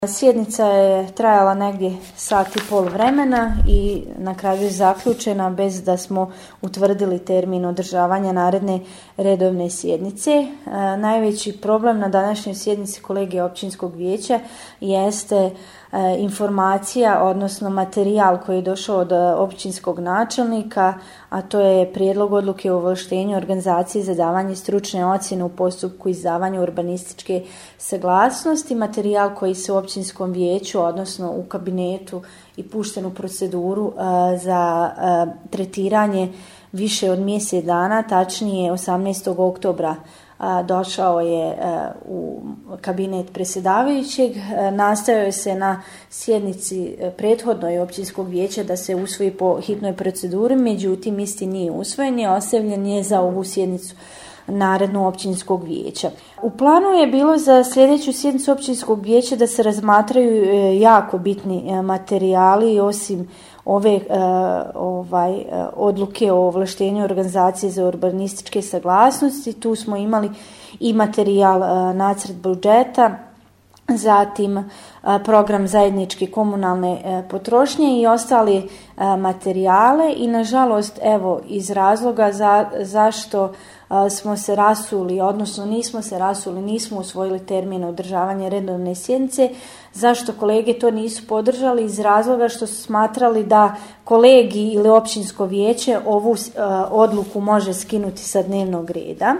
Sjednica je trajala negdje sat i pol vremena i na kraju je zaključena bez da smo utvrdili termin održavanja naredne redovne sjednice. Najveći problem na današnjoj sjednici kolegija općinskog vijeća jeste informacija, odnosno materijal koji je došao od općinskog načelnika, a to je prijedlog odluke o ovlaštenju organizacije za davanje stručne ocjene u postupku izdavanja urbanističke saglasnosti. Materijal koji se u općinskom vijeću, odnosno u kabinetu i pušten u proceduru za tretiranje više od mjesec dana, tačnije 18. oktobra došao je u kabinet predsjedavajućeg. Nastojao se na sjednici prethodnoj općinskog vijeća da se usvoji po hitnoj proceduri, međutim isti nije usvojen i ostavljen je za ovu sjednicu narednu općinskog vijeća. U planu je bilo za sljedeću sjednicu općinskog vijeća da se razmatraju jako bitni materijali, osim ove odluke o ovlaštenju organizacije za urbanističke saglasnosti. Tu smo imali i materijal nacrt budžeta, zatim program zajedničke komunalne potrošnje i ostali materijale i nažalost iz razloga zašto smo se rasuli, odnosno nismo se rasuli, nismo usvojili termin održavanja redovne sjednice. Zašto kolege to nisu podržali? Iz razloga što su smatrali da kolegij ili općinsko vijeće ovu odluku može skinuti sa dnevnog reda.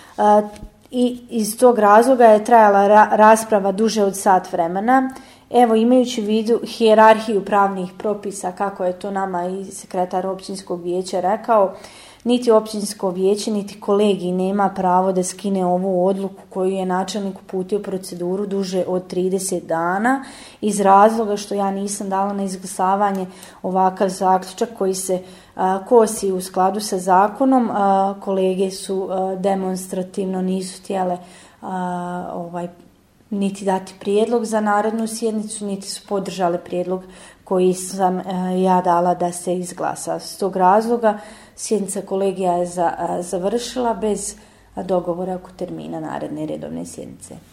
I iz tog razloga je trajala rasprava duže od sat vremena. Imajući u vidu hijerarhiju pravnih propisa, kako je to nama i sekretar općinskog vijeća rekao, niti općinsko vijeće, niti kolegij nema pravo da skine ovu odluku koju je načelnik uputio u proceduru duže od 30 dana, iz razloga što ja nisam dala na izglasavanje ovakav zaključak koji se kosi u skladu sa zakonom. Kolege su demonstrativno nisu htjele niti dati prijedlog za narednu sjednicu, niti su podržali prijedlog koji sam ja dala da se izglasa. S tog razloga sjednica kolegija je završila bez dogovora oko termina naredne redovne sjednice.